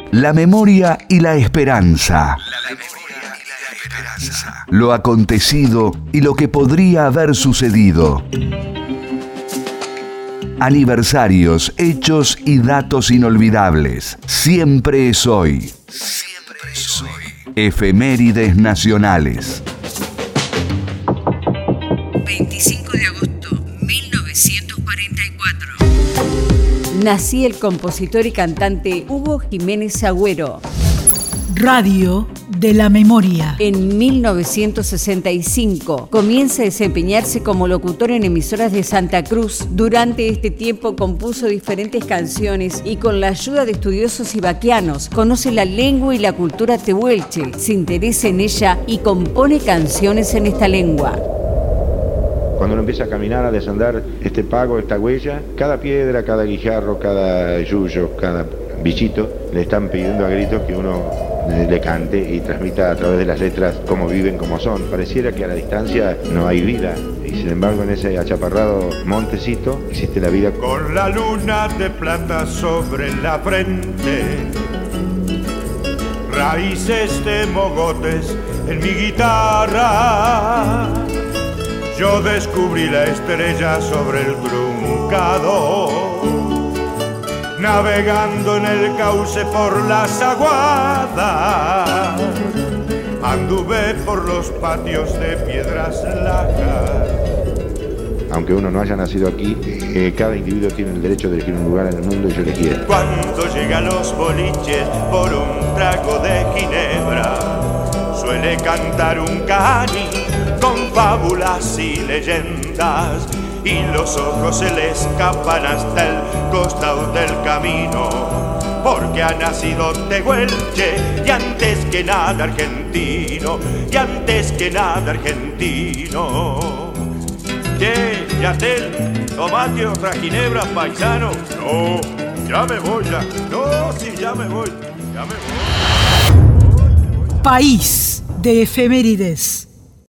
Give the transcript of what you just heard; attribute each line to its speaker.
Speaker 1: La memoria y la esperanza. Lo acontecido y lo que podría haber sucedido. Aniversarios, hechos y datos inolvidables. Siempre es hoy. Siempre es hoy. Efemérides nacionales.
Speaker 2: 25 de agosto, 1944. Nacía el compositor y cantante Hugo Jiménez Agüero.
Speaker 3: Radio de la Memoria.
Speaker 2: En 1965 comienza a desempeñarse como locutor en emisoras de Santa Cruz. Durante este tiempo compuso diferentes canciones y con la ayuda de estudiosos ibaquianos conoce la lengua y la cultura tehuelche, se interesa en ella y compone canciones en esta lengua.
Speaker 4: Cuando uno empieza a caminar, a desandar este pago, esta huella, cada piedra, cada guijarro, cada yuyo, cada bichito, le están pidiendo a gritos que uno le cante y transmita a través de las letras cómo viven, cómo son. Pareciera que a la distancia no hay vida, y sin embargo en ese achaparrado montecito existe la vida.
Speaker 5: Con la luna de plata sobre la frente, raíces de mogotes en mi guitarra, yo descubrí la estrella sobre el truncado, navegando en el cauce por las aguadas, anduve por los patios de piedras lajas.
Speaker 4: Aunque uno no haya nacido aquí, cada individuo tiene el derecho de elegir un lugar en el mundo y yo elegí.
Speaker 5: Cuando llega a los boliches por un trago de ginebra, suele cantar un cani con fábulas y leyendas, y los ojos se le escapan hasta el costado del camino, porque ha nacido tehuelche y antes que nada argentino, y antes que nada argentino. Che, Yatel, tomate otra ginebra, paisano. No, ya me voy ya. No, sí, ya me voy. Ya me voy.
Speaker 3: País de efemérides.